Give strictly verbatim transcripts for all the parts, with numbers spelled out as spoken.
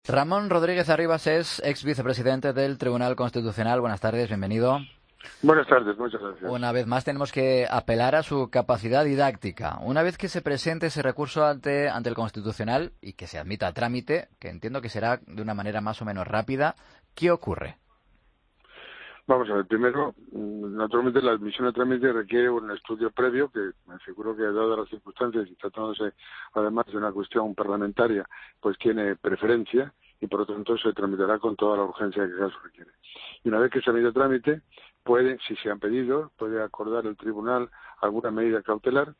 Ramón Rodríguez Arribas es ex vicepresidente del Tribunal Constitucional. Buenas tardes, bienvenido. Buenas tardes, muchas gracias. Una vez más tenemos que apelar a su capacidad didáctica. Una vez que se presente ese recurso ante, ante el Constitucional y que se admita a trámite, que entiendo que será de una manera más o menos rápida, ¿qué ocurre? Vamos a ver, primero, naturalmente la admisión a trámite requiere un estudio previo que me figuro que, dadas las circunstancias y tratándose además de una cuestión parlamentaria, pues tiene preferencia y por lo tanto se tramitará con toda la urgencia que el caso requiere. Y una vez que se ha a trámite, puede, si se han pedido, puede acordar el tribunal alguna medida cautelar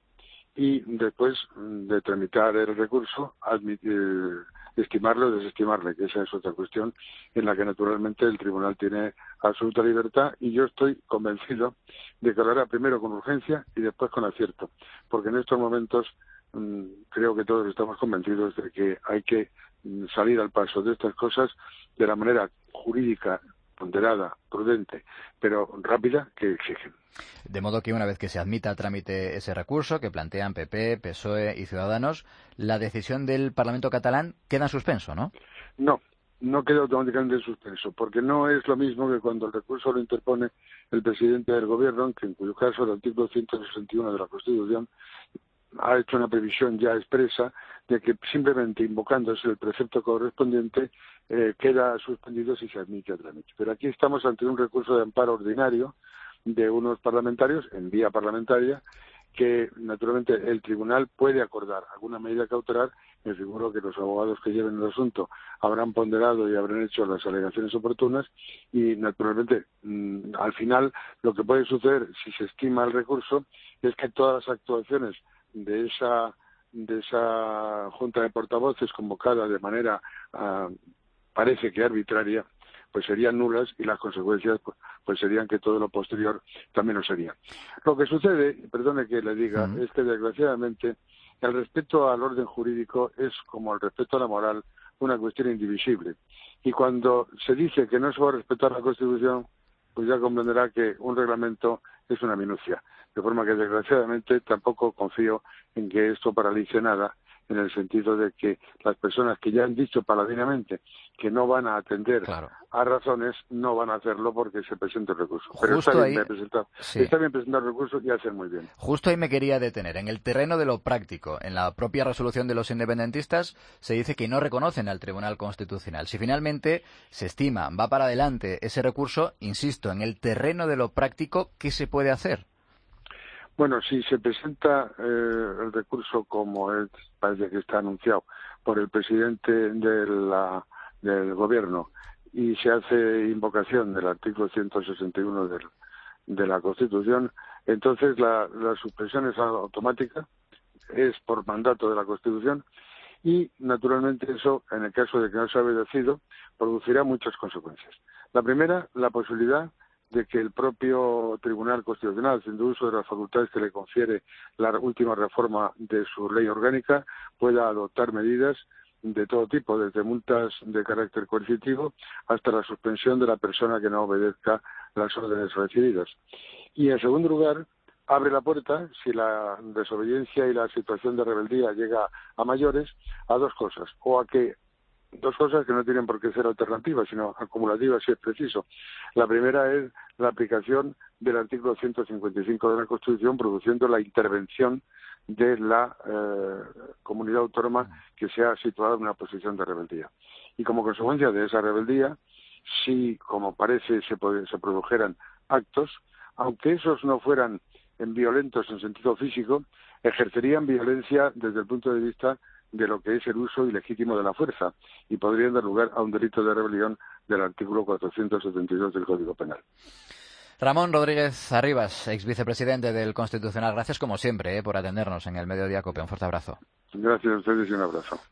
y después de tramitar el recurso, admitir, estimarlo o desestimarle, que esa es otra cuestión en la que naturalmente el tribunal tiene absoluta libertad y yo estoy convencido de que lo hará primero con urgencia y después con acierto, porque en estos momentos mmm, creo que todos estamos convencidos de que hay que mmm, salir al paso de estas cosas de la manera jurídica, ponderada, prudente, pero rápida que exigen. De modo que una vez que se admita a trámite ese recurso que plantean P P, P S O E y Ciudadanos, la decisión del Parlamento catalán queda en suspenso, ¿no? No, no queda automáticamente en suspenso, porque no es lo mismo que cuando el recurso lo interpone el presidente del Gobierno, que en cuyo caso el artículo ciento sesenta y uno de la Constitución ha hecho una previsión ya expresa de que simplemente invocándose el precepto correspondiente eh, queda suspendido si se admite a trámite. Pero aquí estamos ante un recurso de amparo ordinario de unos parlamentarios en vía parlamentaria que naturalmente el tribunal puede acordar alguna medida cautelar. Me figuro que los abogados que lleven el asunto habrán ponderado y habrán hecho las alegaciones oportunas y naturalmente mmm, al final lo que puede suceder si se estima el recurso es que todas las actuaciones de esa de esa junta de portavoces convocada de manera uh, parece que arbitraria pues serían nulas y las consecuencias pues, pues serían que todo lo posterior también lo sería. Lo que sucede, perdone que le diga, uh-huh. es que desgraciadamente el respeto al orden jurídico es como el respeto a la moral una cuestión indivisible. Y cuando se dice que no se va a respetar la Constitución, pues ya comprenderá que un reglamento es una minucia. De forma que desgraciadamente tampoco confío en que esto paralice nada, en el sentido de que las personas que ya han dicho paladinamente que no van a atender claro. a razones, no van a hacerlo porque se presenta el recurso. Pero Justo está bien, ahí, presentar, sí. está bien presentar el recurso y hacer muy bien. Justo ahí me quería detener. En el terreno de lo práctico, en la propia resolución de los independentistas, se dice que no reconocen al Tribunal Constitucional. Si finalmente se estima, va para adelante ese recurso, insisto, en el terreno de lo práctico, ¿qué se puede hacer? Bueno, si se presenta eh, el recurso como es, parece que está anunciado por el presidente de la, del Gobierno y se hace invocación del artículo ciento sesenta y uno del, de la Constitución, entonces la, la suspensión es automática, es por mandato de la Constitución y, naturalmente, eso, en el caso de que no se ha obedecido, producirá muchas consecuencias. La primera, la posibilidad de que el propio Tribunal Constitucional, haciendo uso de las facultades que le confiere la última reforma de su ley orgánica, pueda adoptar medidas de todo tipo, desde multas de carácter coercitivo hasta la suspensión de la persona que no obedezca las órdenes recibidas. Y, en segundo lugar, abre la puerta, si la desobediencia y la situación de rebeldía llega a mayores, a dos cosas, o a que Dos cosas que no tienen por qué ser alternativas, sino acumulativas si es preciso. La primera es la aplicación del artículo ciento cincuenta y cinco de la Constitución, produciendo la intervención de la eh, comunidad autónoma que se ha situado en una posición de rebeldía. Y como consecuencia de esa rebeldía, si, como parece, se, se produjeran actos, aunque esos no fueran en violentos en sentido físico, ejercerían violencia desde el punto de vista de lo que es el uso ilegítimo de la fuerza y podrían dar lugar a un delito de rebelión del artículo cuatrocientos setenta y dos del Código Penal. Ramón Rodríguez Arribas, ex vicepresidente del Constitucional, gracias como siempre eh, por atendernos en el Mediodía COPE. Un fuerte abrazo. Gracias a ustedes y un abrazo.